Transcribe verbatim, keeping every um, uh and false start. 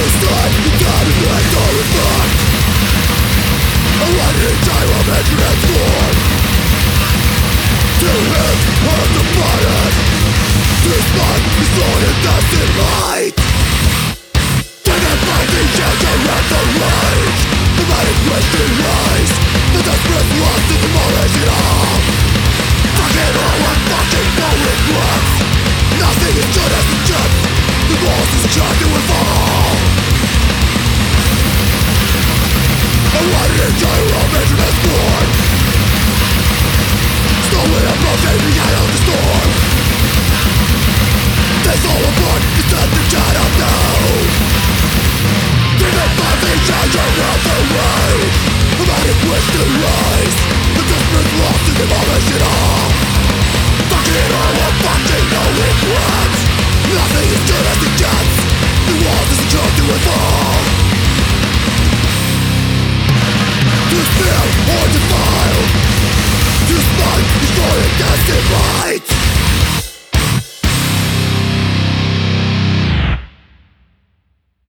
stand down and let go of back. A lightning time of it transformed to him on the body. This man is on a dusty line.